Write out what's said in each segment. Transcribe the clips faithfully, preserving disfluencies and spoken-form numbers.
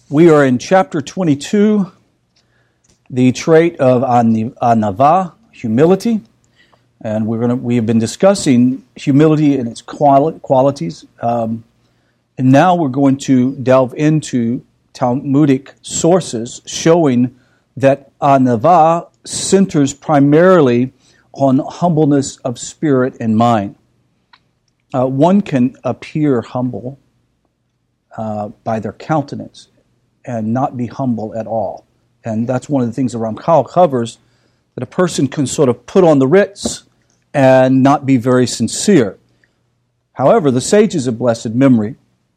We are in chapter twenty-two, the trait of anava, humility, and we're going to we have been discussing humility and its quali- qualities, um, and now we're going to delve into Talmudic sources showing that anava centers primarily on humbleness of spirit and mind. Uh, one can appear humble uh, by their countenance and not be humble at all. And that's one of the things around Ramchal covers, that a person can sort of put on the Ritz and not be very sincere. However, the sages of blessed memory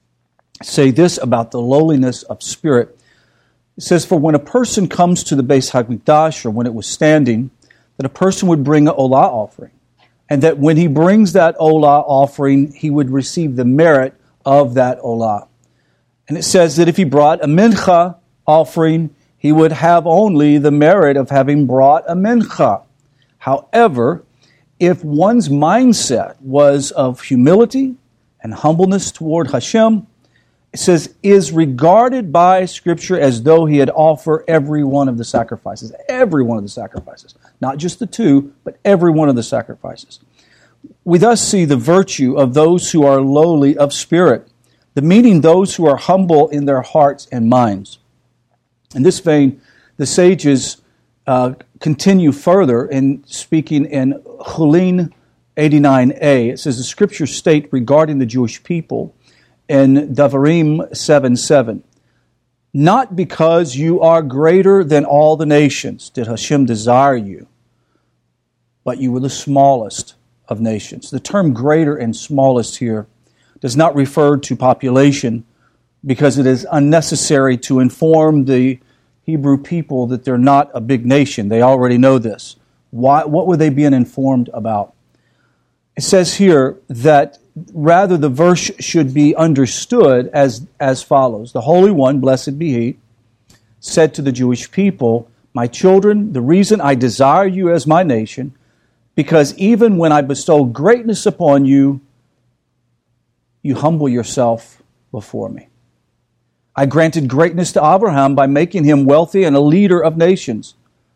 say this about the lowliness of spirit. It says, for when a person comes to the Beis HaMikdash, or when it was standing, that a person would bring an olah offering. And that when he brings that olah offering, he would receive the merit of that olah. And it says that if he brought a mincha offering, he would have only the merit of having brought a mincha. However, if one's mindset was of humility and humbleness toward Hashem, it says, is regarded by Scripture as though he had offered every one of the sacrifices. Every one of the sacrifices. Not just the two, but every one of the sacrifices. We thus see the virtue of those who are lowly of spirit. The meaning, those who are humble in their hearts and minds. In this vein, the sages uh, continue further in speaking in Chulin eighty-nine a. It says, the Scriptures state regarding the Jewish people in Devarim seven seven, not because you are greater than all the nations did Hashem desire you, but you were the smallest of nations. The term greater and smallest here does not refer to population, because it is unnecessary to inform the Hebrew people that they're not a big nation. They already know this. Why? What were they being informed about? It says here that rather the verse should be understood as, as follows. The Holy One, blessed be He, said to the Jewish people, my children, the reason I desire you as my nation, because even when I bestow greatness upon you, you humble yourself before me. I granted greatness to Abraham by making him wealthy and a leader of nations.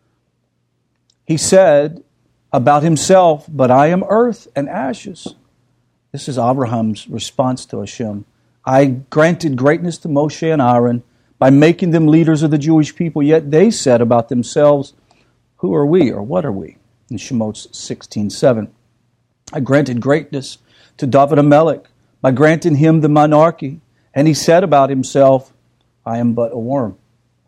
He said about himself, but I am earth and ashes. This is Abraham's response to Hashem. I granted greatness to Moshe and Aaron by making them leaders of the Jewish people, yet they said about themselves, who are we, or what are we? In Shemot sixteen seven. I granted greatness to David HaMelech by granting him the monarchy, and he said about himself, I am but a worm.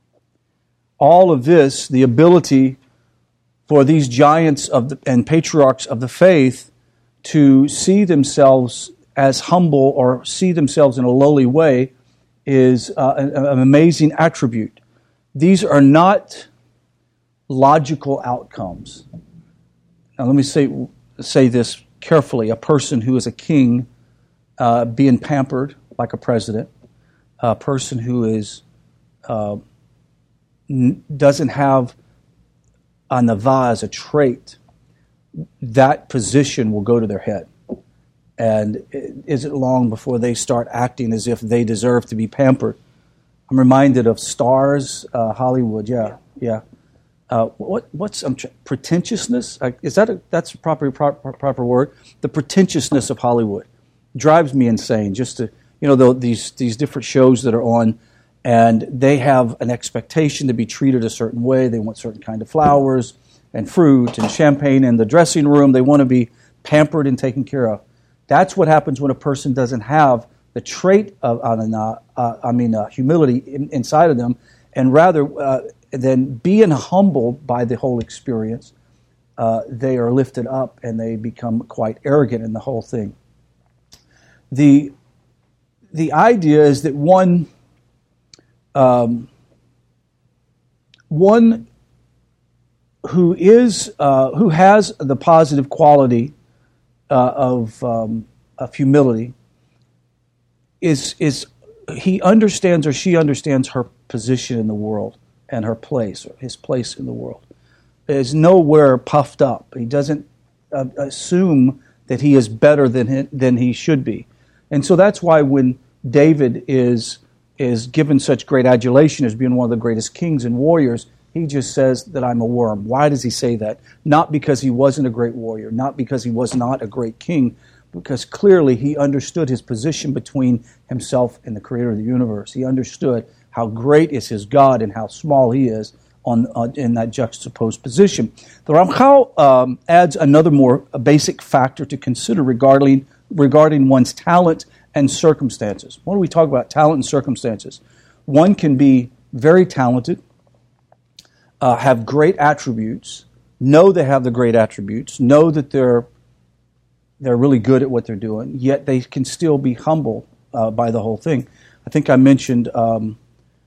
All of this, the ability for these giants of the, and patriarchs of the faith to see themselves as humble or see themselves in a lowly way, is uh, an, an amazing attribute. These are not logical outcomes. Now let me say, say this carefully. A person who is a king uh, being pampered like a president, a person who is uh, n- doesn't have anava as a trait, that position will go to their head. And it isn't long before they start acting as if they deserve to be pampered. I'm reminded of Stars, uh, Hollywood, yeah, yeah. Uh, what what's um, pretentiousness? Uh, is that a, that's a proper, proper proper word? The pretentiousness of Hollywood drives me insane. Just to you know the, these these different shows that are on, and they have an expectation to be treated a certain way. They want certain kind of flowers and fruit and champagne in the dressing room. They want to be pampered and taken care of. That's what happens when a person doesn't have the trait of uh, uh, I mean uh, humility in, inside of them, and rather. Uh, then being humbled by the whole experience, uh, they are lifted up and they become quite arrogant in the whole thing. The the idea is that one um, one who is uh, who has the positive quality uh, of um, of humility is is he understands or she understands her position in the world. And her place, or his place in the world, is nowhere puffed up. He doesn't uh, assume that he is better than he, than he should be. And so that's why when David is is given such great adulation as being one of the greatest kings and warriors, he just says that I'm a worm. Why does he say that? Not because he wasn't a great warrior, not because he was not a great king, because clearly he understood his position between himself and the creator of the universe. He understood how great is his God and how small he is on, on in that juxtaposed position. The Ramchal um, adds another more a basic factor to consider regarding, regarding one's talent and circumstances. When we talk about talent and circumstances, one can be very talented, uh, have great attributes, know they have the great attributes, know that they're they're really good at what they're doing, yet they can still be humble uh, by the whole thing. I think I mentioned um,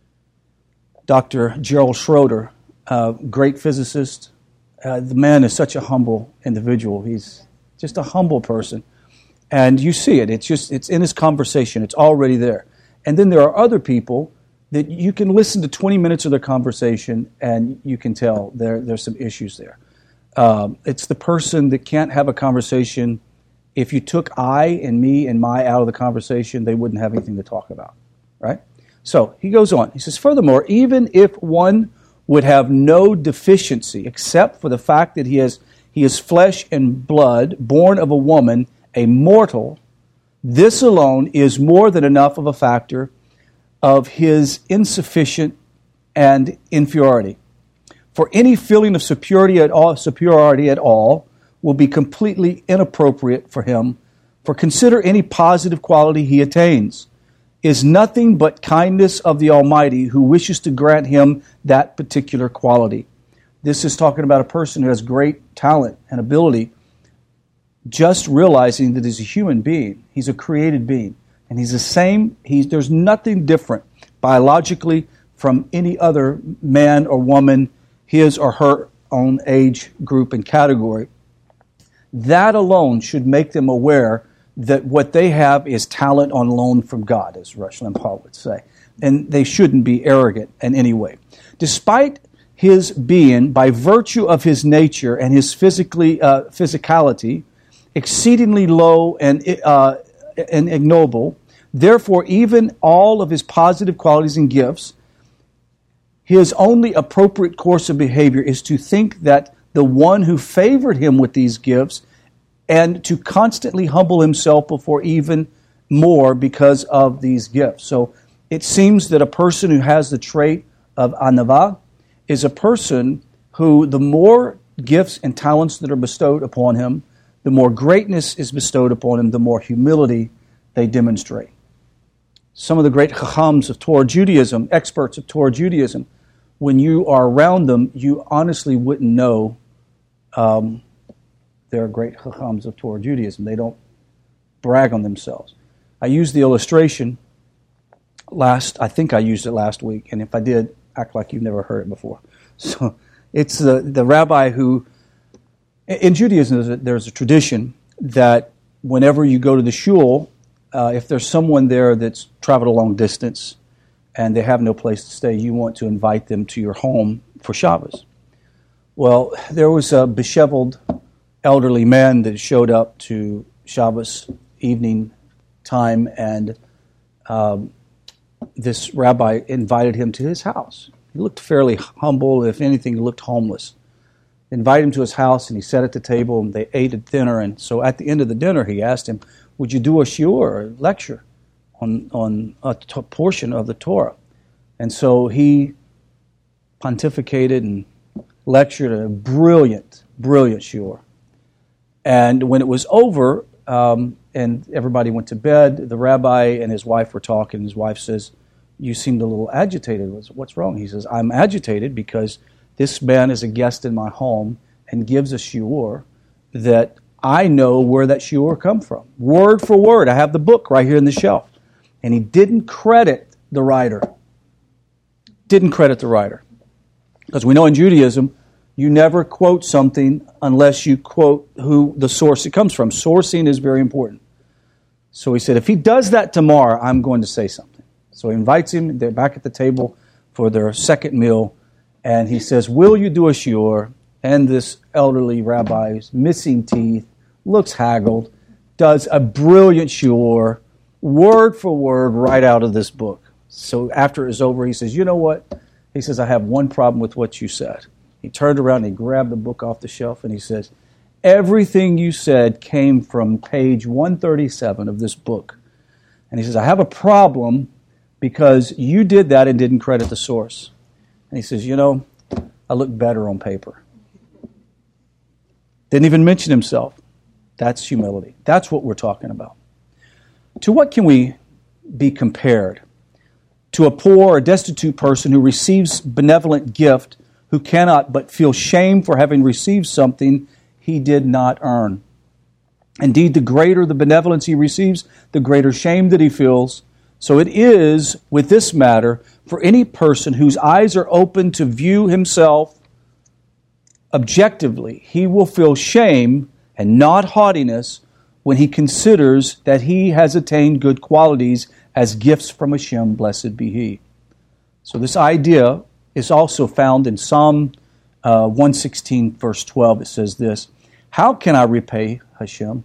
Doctor Gerald Schroeder, uh, great physicist. Uh, the man is such a humble individual. He's just a humble person. And you see it. It's just it's in his conversation. It's already there. And then there are other people that you can listen to twenty minutes of their conversation and you can tell there there's some issues there. Um, it's the person that can't have a conversation. If you took I and me and my out of the conversation, they wouldn't have anything to talk about, right? So he goes on. He says, furthermore, even if one would have no deficiency except for the fact that he has he is flesh and blood, born of a woman, a mortal, this alone is more than enough of a factor of his insufficient and inferiority. For any feeling of superiority at all, superiority at all will be completely inappropriate for him, for consider any positive quality he attains is nothing but kindness of the Almighty who wishes to grant him that particular quality. This is talking about a person who has great talent and ability, just realizing that he's a human being. He's a created being. And he's the same, he's, there's nothing different biologically from any other man or woman, his or her own age group and category. That alone should make them aware that what they have is talent on loan from God, as Rush Limbaugh would say. And they shouldn't be arrogant in any way. Despite his being, by virtue of his nature and his physically uh, physicality, exceedingly low and, uh, and ignoble, therefore even all of his positive qualities and gifts, his only appropriate course of behavior is to think that the one who favored him with these gifts and to constantly humble himself before even more because of these gifts. So it seems that a person who has the trait of anava is a person who the more gifts and talents that are bestowed upon him, the more greatness is bestowed upon him, the more humility they demonstrate. Some of the great chachams of Torah Judaism, experts of Torah Judaism, when you are around them, you honestly wouldn't know um, they're great chachams of Torah Judaism. They don't brag on themselves. I used the illustration last, I think I used it last week, and if I did, act like you've never heard it before. So it's the, the rabbi who, in Judaism, there's a, there's a tradition that whenever you go to the shul, uh, if there's someone there that's traveled a long distance and they have no place to stay, you want to invite them to your home for Shabbos. Well, there was a disheveled elderly man that showed up to Shabbos evening time, and um, this rabbi invited him to his house. He looked fairly humble. If anything, he looked homeless. Invited him to his house, and he sat at the table, and they ate at dinner. And so at the end of the dinner, he asked him, would you do a shiur, a lecture, on, on a t- portion of the Torah? And so he pontificated and lectured a brilliant, brilliant shiur. And when it was over, um, and everybody went to bed, the rabbi and his wife were talking. His wife says, you seemed a little agitated. What's wrong? He says, I'm agitated because this man is a guest in my home and gives a shiur that I know where that shiur come from. Word for word. I have the book right here in the shelf. And he didn't credit the writer. Didn't credit the writer. Because we know in Judaism, you never quote something unless you quote who the source it comes from. Sourcing is very important. So he said, if he does that tomorrow, I'm going to say something. So he invites him. They're back at the table for their second meal. And he says, will you do a shiur? And this elderly rabbi is missing teeth, looks haggled, does a brilliant shiur, word for word, right out of this book. So after it was over, he says, you know what? He says, I have one problem with what you said. He turned around and he grabbed the book off the shelf and he says, everything you said came from page one thirty-seven of this book. And he says, I have a problem because you did that and didn't credit the source. And he says, you know, I look better on paper. Didn't even mention himself. That's humility. That's what we're talking about. To what can we be compared? To a poor or destitute person who receives benevolent gift, who cannot but feel shame for having received something he did not earn. Indeed, the greater the benevolence he receives, the greater shame that he feels. So it is with this matter for any person whose eyes are open to view himself objectively. He will feel shame and not haughtiness when he considers that he has attained good qualities as gifts from Hashem, blessed be He. So this idea is also found in Psalm uh, one sixteen, verse twelve. It says this, how can I repay Hashem?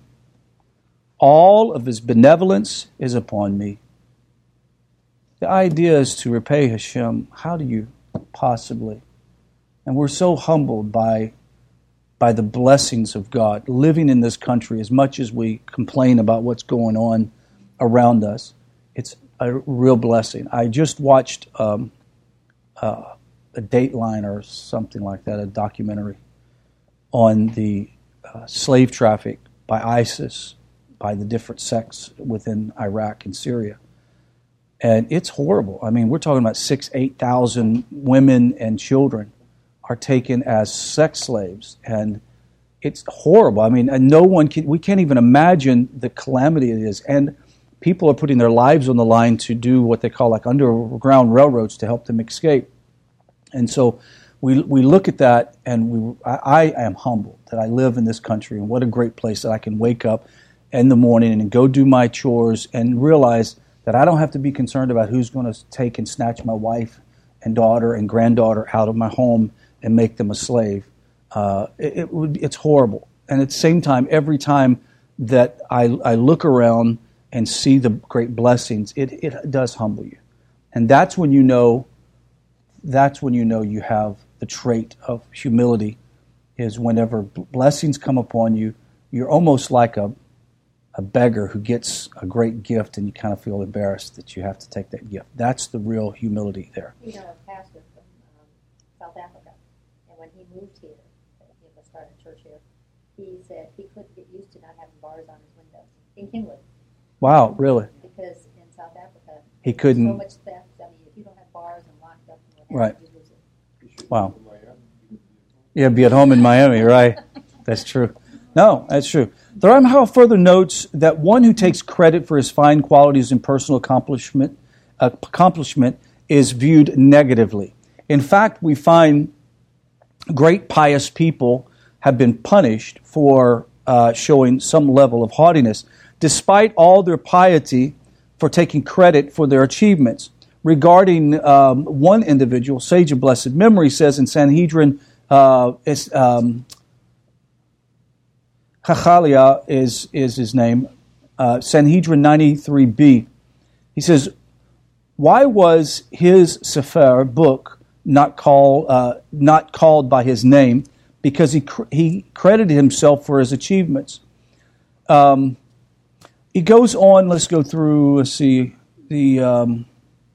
All of His benevolence is upon me. The idea is to repay Hashem. How do you possibly? And we're so humbled by, by the blessings of God, living in this country, as much as we complain about what's going on around us. It's a real blessing. I just watched um, uh, a Dateline or something like that, a documentary on the uh, slave traffic by ISIS, by the different sects within Iraq and Syria. And it's horrible. I mean, we're talking about six, eight thousand women and children are taken as sex slaves, and it's horrible. I mean, and no one can. We can't even imagine the calamity it is. And people are putting their lives on the line to do what they call like underground railroads to help them escape. And so we we look at that, and we I, I am humbled that I live in this country, and what a great place that I can wake up in the morning and go do my chores and realize that I don't have to be concerned about who's going to take and snatch my wife and daughter and granddaughter out of my home and make them a slave. Uh, it, it would, it's horrible. And at the same time, every time that I, I look around and see the great blessings, it, it does humble you. And that's when you know, that's when you know you have the trait of humility, is whenever blessings come upon you, you're almost like a a beggar who gets a great gift and you kind of feel embarrassed that you have to take that gift. That's the real humility there. You know, a pastor from um, South Africa, and when he moved here, he was starting a church here, he said he couldn't get used to not having bars on his windows in Kingwood. Wow, really? Because in South Africa, he couldn't. So much theft. I mean, if you don't have bars and locked up, and what right? You lose it. Wow. Yeah, be at home in Miami, right? That's true. No, that's true. The Ramchal further notes that one who takes credit for his fine qualities and personal accomplishment, uh, accomplishment is viewed negatively. In fact, we find great pious people have been punished for uh, showing some level of haughtiness, despite all their piety, for taking credit for their achievements. Regarding um, one individual, sage of blessed memory, says in Sanhedrin, uh, is, um, Chachalia is, is his name, uh, Sanhedrin ninety-three b. He says, why was his Sefer book not, call, uh, not called by his name? Because he cr- he credited himself for his achievements. Um, he goes on, let's go through, let's see, the... Um,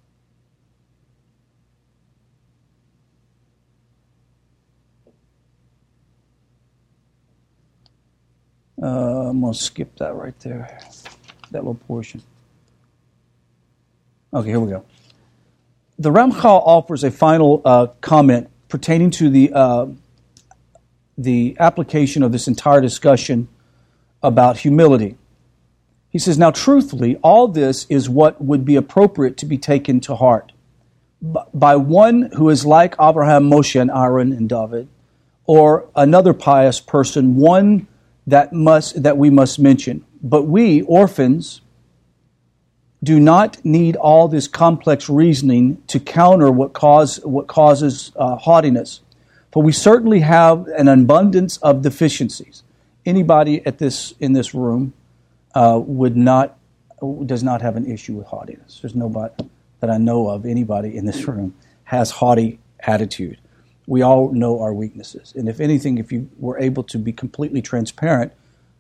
Uh, I'm going to skip that right there, that little portion. Okay, here we go. The Ramchal offers a final uh, comment pertaining to the uh, the application of this entire discussion about humility. He says, now truthfully, all this is what would be appropriate to be taken to heart by one who is like Abraham, Moshe, and Aaron, and David, or another pious person, one that must that we must mention. But we, orphans, do not need all this complex reasoning to counter what cause what causes uh, haughtiness. For we certainly have an abundance of deficiencies. Anybody at this in this room uh, would not does not have an issue with haughtiness. There's nobody. that I know of, anybody in this room, has haughty attitude. We all know our weaknesses. And if anything, if you were able to be completely transparent,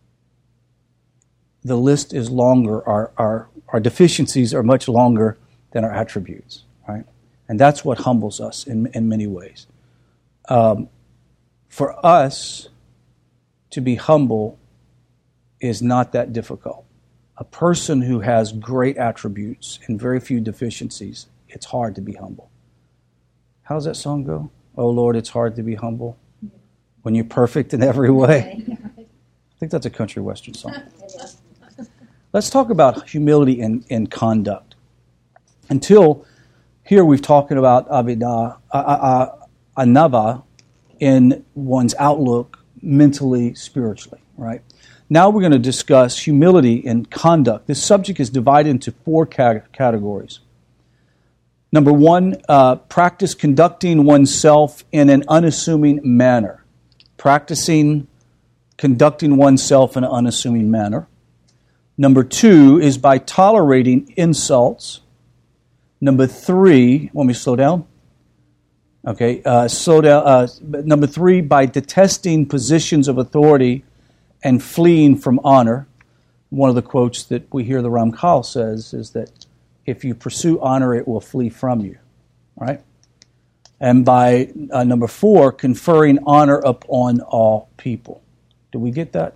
the list is longer. Our, our, our deficiencies are much longer than our attributes, right? And that's what humbles us in, in many ways. Um, for us to be humble is not that difficult. A person who has great attributes and very few deficiencies, it's hard to be humble. How does that song go? Oh, Lord, it's hard to be humble when you're perfect in every way. I think that's a country western song. Let's talk about humility in, in conduct. Until here we've talked about avidah, uh, uh, anava in one's outlook mentally, spiritually, right? Now we're going to discuss humility in conduct. This subject is divided into four categories. Number one, uh, practice conducting oneself in an unassuming manner. Practicing conducting oneself in an unassuming manner. Number two is by tolerating insults. Number three, want me to slow down? Okay, uh, slow down. Uh, number three, by detesting positions of authority and fleeing from honor. One of the quotes that we hear the Ramchal says is that if you pursue honor, it will flee from you, right? And by uh, number four, conferring honor upon all people. Do we get that?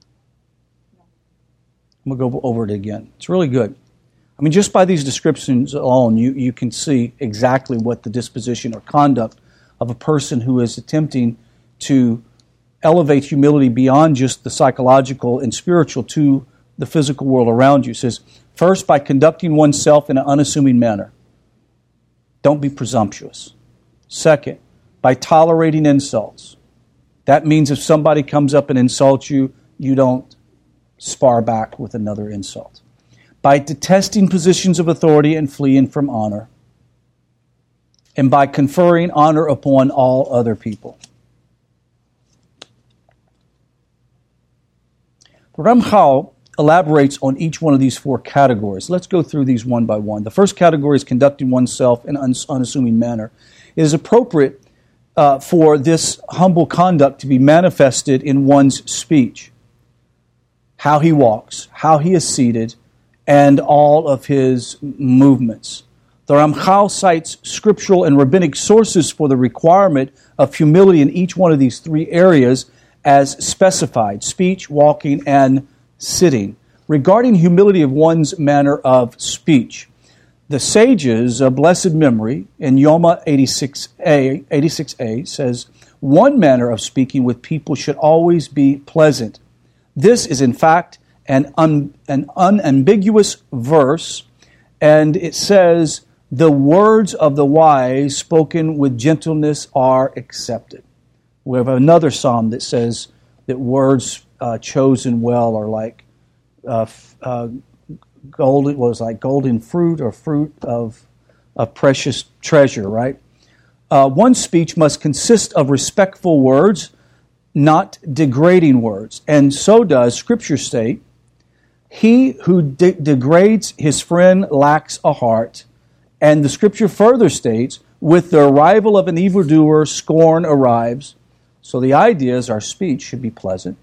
I'm going to go over it again. It's really good. I mean, just by these descriptions alone, you, you can see exactly what the disposition or conduct of a person who is attempting to elevate humility beyond just the psychological and spiritual to the physical world around you. It says, first, by conducting oneself in an unassuming manner. Don't be presumptuous. Second, by tolerating insults. That means if somebody comes up and insults you, you don't spar back with another insult. By detesting positions of authority and fleeing from honor. And by conferring honor upon all other people. The Ramchal elaborates on each one of these four categories. Let's go through these one by one. The first category is conducting oneself in an unassuming manner. It is appropriate uh, for this humble conduct to be manifested in one's speech. How he walks, how he is seated, and all of his movements. The Ramchal cites scriptural and rabbinic sources for the requirement of humility in each one of these three areas as specified: speech, walking, and sitting. Regarding humility of one's manner of speech, the sages of blessed memory in Yoma eighty-six a, eighty-six a says, one manner of speaking with people should always be pleasant. This is, in fact, an, un, an unambiguous verse, and it says, the words of the wise spoken with gentleness are accepted. We have another psalm that says that words uh, chosen well are like uh, uh, golden, was like golden fruit or fruit of a precious treasure, right? Uh, one's speech must consist of respectful words, not degrading words. And so does Scripture state, he who de- degrades his friend lacks a heart. And the Scripture further states, with the arrival of an evildoer, scorn arrives. So the idea is our speech should be pleasant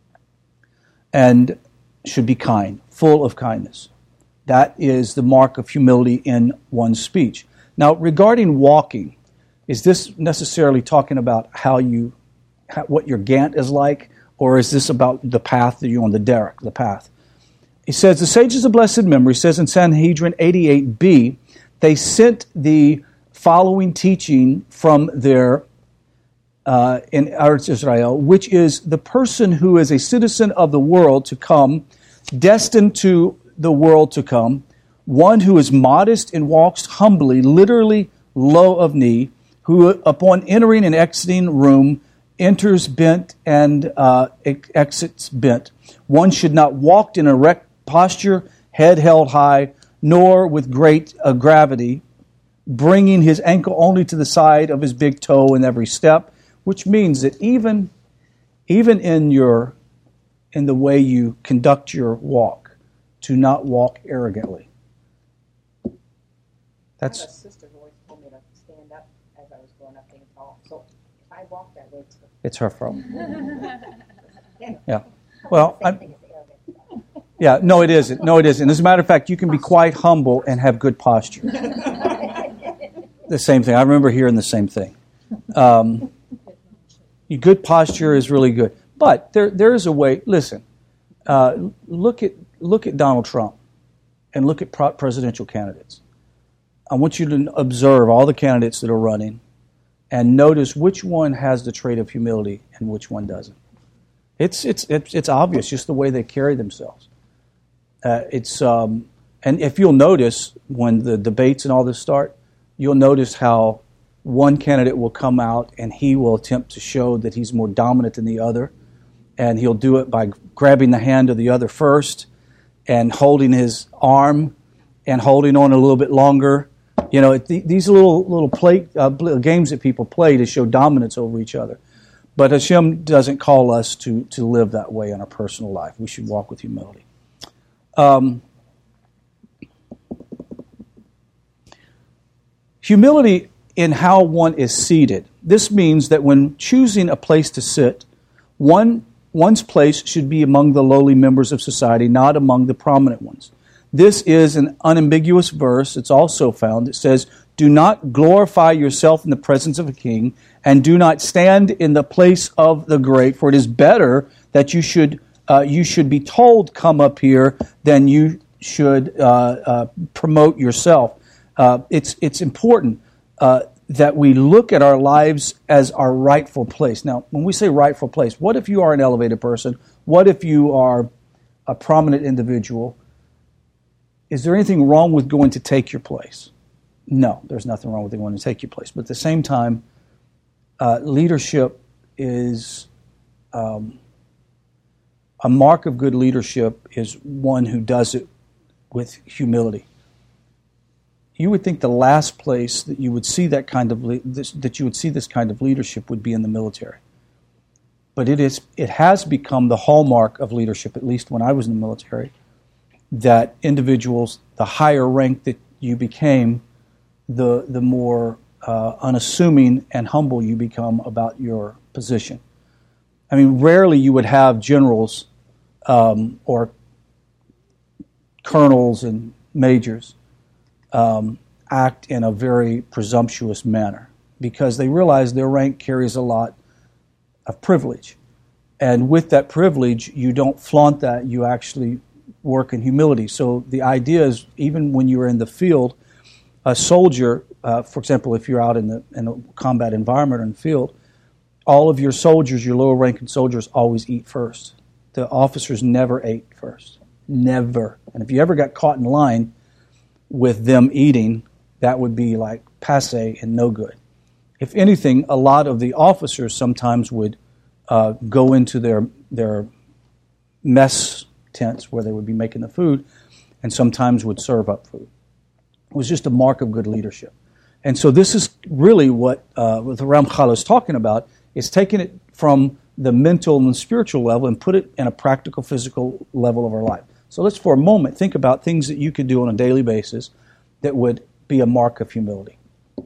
and should be kind, full of kindness. That is the mark of humility in one's speech. Now, regarding walking, is this necessarily talking about how you, how, what your gant is like, or is this about the path that you're on, the derek, the path? He says, the sages of blessed memory, says in Sanhedrin eighty-eight b, they sent the following teaching from their, uh, in Eretz Israel, which is the person who is a citizen of the world to come, destined to the world to come, one who is modest and walks humbly, literally low of knee, who upon entering and exiting room, enters bent and uh, exits bent. One should not walk in erect posture, head held high, nor with great uh, gravity, bringing his ankle only to the side of his big toe in every step, which means that even, even in your in the way you conduct your walk, to not walk arrogantly. That's I have a sister who always told me to stand up as I was growing up being tall. So if I walk that way, it's it's her fault. yeah. Yeah. Well, Same I'm, thing as arrogant. yeah. No, it isn't. No, it isn't. As a matter of fact, you can be quite humble and have good posture. The same thing. I remember hearing the same thing. Um, good posture is really good, but there there is a way. Listen, uh, look at look at Donald Trump, and look at pro- presidential candidates. I want you to observe all the candidates that are running, and notice which one has the trait of humility and which one doesn't. It's it's it's, it's obvious, just the way they carry themselves. Uh, it's um, and if you'll notice when the debates and all this start, you'll notice how one candidate will come out and he will attempt to show that he's more dominant than the other, and he'll do it by grabbing the hand of the other first and holding his arm and holding on a little bit longer. You know, th- these little little play, uh, games that people play to show dominance over each other. But Hashem doesn't call us to, to live that way in our personal life. We should walk with humility. Um, humility in how one is seated. This means that when choosing a place to sit, one one's place should be among the lowly members of society, not among the prominent ones. This is an unambiguous verse. It's also found. It says, "Do not glorify yourself in the presence of a king, and do not stand in the place of the great, for it is better that you should uh, you should be told, 'Come up here,' than you should uh, uh, promote yourself." Uh, it's it's important uh, that we look at our lives as our rightful place. Now, when we say rightful place, what if you are an elevated person? What if you are a prominent individual? Is there anything wrong with going to take your place? No, there's nothing wrong with going to take your place. But at the same time, uh, leadership is um, a mark of good leadership is one who does it with humility. You would think the last place that you would see that kind of le- this, that you would see this kind of leadership would be in the military. But it is it has become the hallmark of leadership, at least when I was in the military, that individuals, the higher rank that you became, the the more uh, unassuming and humble you become about your position. I mean, rarely you would have generals um, or colonels and majors um, act in a very presumptuous manner because they realize their rank carries a lot of privilege. And with that privilege, you don't flaunt that, you actually work in humility. So the idea is, even when you're in the field, a soldier, uh, for example, if you're out in, the, in a combat environment or in the field, all of your soldiers, your lower ranking soldiers, always eat first. The officers never ate first. Never. And if you ever got caught in line with them eating, that would be like passé and no good. If anything, a lot of the officers sometimes would uh, go into their their mess tents where they would be making the food and sometimes would serve up food. It was just a mark of good leadership. And so this is really what, uh, what the Ramchal is talking about, is taking it from the mental and spiritual level and put it in a practical, physical level of our life. So let's for a moment think about things that you could do on a daily basis that would be a mark of humility.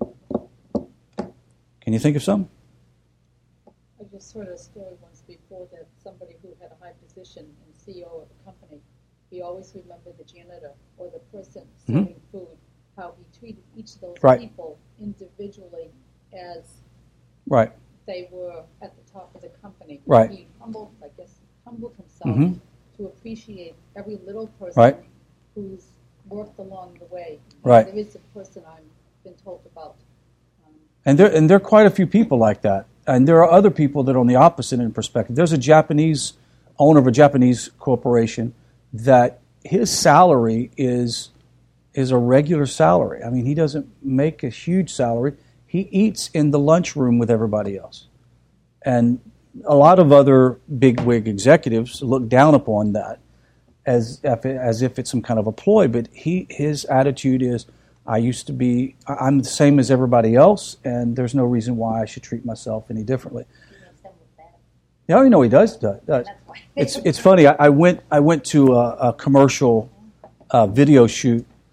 Can you think of some? I just heard a story once before that somebody who had a high position in C E O of a company, he always remembered the janitor or the person serving mm-hmm. food, how he treated each of those right. people individually as right. they were at the top of the company. Right. He humbled, I guess, humbled himself mm-hmm. to appreciate every little person right. who's worked along the way. Right. There is a person I've been told about. Um, and there and there are quite a few people like that. And there are other people that are on the opposite end perspective. There's a Japanese owner of a Japanese corporation that his salary is is a regular salary. I mean, he doesn't make a huge salary. He eats in the lunchroom with everybody else. And a lot of other bigwig executives look down upon that as if, it, as if it's some kind of a ploy. But he his attitude is, I used to be, I'm the same as everybody else, and there's no reason why I should treat myself any differently. Yeah, you know he does. does, does. It's it's funny. I, I went I went to a, a commercial uh, video shoot,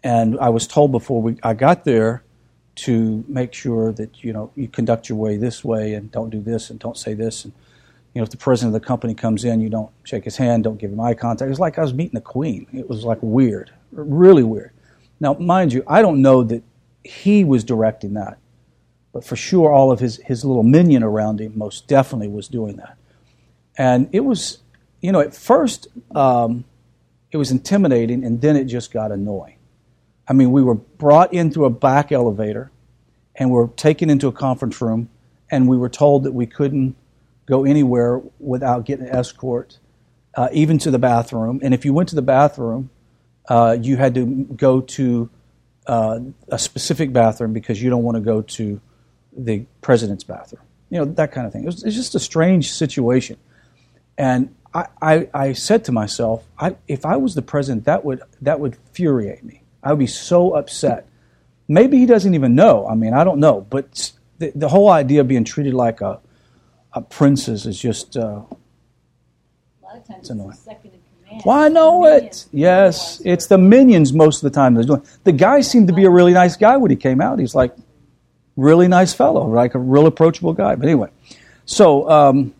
And I was told before we I got there to make sure that, you know, you conduct your way this way and don't do this and don't say this. And, you know, if the president of the company comes in, you don't shake his hand, don't give him eye contact. It was like I was meeting the queen. It was like weird, really weird. Now, mind you, I don't know that he was directing that, but for sure all of his, his little minion around him most definitely was doing that. And it was, you know, at first um, it was intimidating, and then it just got annoying. I mean, we were brought in through a back elevator, and were taken into a conference room, and we were told that we couldn't go anywhere without getting an escort, uh, even to the bathroom. And if you went to the bathroom, uh, you had to go to uh, a specific bathroom because you don't want to go to the president's bathroom. You know, that kind of thing. It was, it was just a strange situation. And I, I, I said to myself, I, if I was the president, that would that would infuriate me. I would be so upset. Maybe he doesn't even know. I mean, I don't know. But the, the whole idea of being treated like a, a princess is just... Uh, A lot of times it's annoying. the second in command. well, I know The it. minions. Yes, The it's the minions most of the time. That's doing. The guy seemed to be a really nice guy when he came out. He's like, really nice fellow, like a real approachable guy. But anyway, so... Um,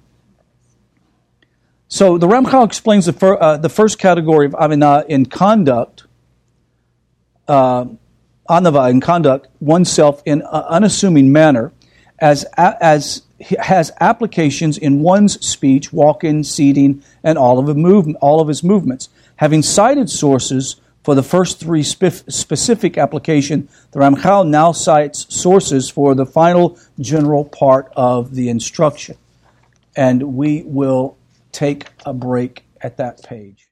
So the Ramchal explains the, fir- uh, the first category of Avinah in conduct, uh, Anava in conduct oneself in an unassuming manner, as as has applications in one's speech, walking, seating, and all of the movement, all of his movements. Having cited sources for the first three spe- specific application, the Ramchal now cites sources for the final general part of the instruction, and we will take a break at that page.